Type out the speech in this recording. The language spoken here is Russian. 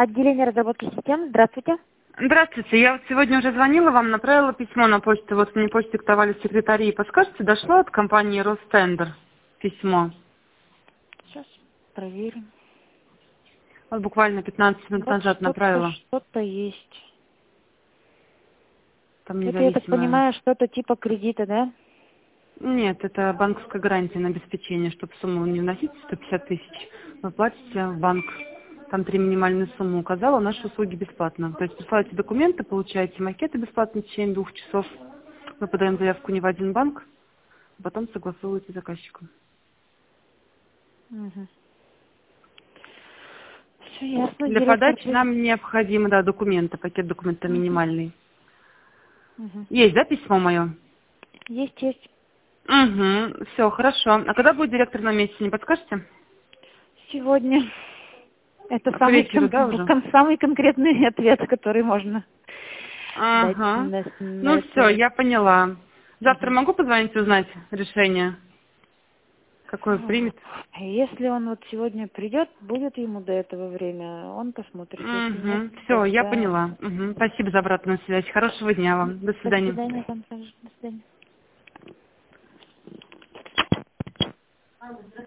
Отделение разработки систем. Здравствуйте. Здравствуйте. Я вот сегодня уже звонила вам, направила письмо на почту. Вот мне почту диктовали секретари. Подскажете, дошло от компании Ростендер письмо? Сейчас проверим. Вот буквально 15 минут Вот назад направила. что-то есть. Там Это, я так независимое. понимаю, что-то типа кредита, да? Нет, это банковская гарантия на обеспечение, чтобы сумму не вносить 150 тысяч. Вы платите в банк. Там 3 минимальные суммы указала, наши услуги бесплатно. То есть присылаете документы, получаете макеты бесплатно в течение 2 часов. Мы подаем заявку не в один банк, а потом согласовываете с заказчиком. Угу. Все ясно, Для директор. подачи нам необходимы, да, документы, пакет документов минимальный. Угу. Есть, да, письмо мое? Есть. Угу, все, хорошо. А когда будет директор на месте, не подскажете? Сегодня. Это К вечеру, да, уже? самый конкретный ответ, который можно дать Ага. на Ну все, это. я поняла. Завтра Мгм. могу позвонить и узнать решение, какое примет? Если он вот сегодня придет, будет ему до этого время, он посмотрит. Если нет, Угу, все, я тогда... поняла. Угу. Спасибо за обратную связь. Хорошего дня вам. До До свидания. свидания, вам также. До свидания.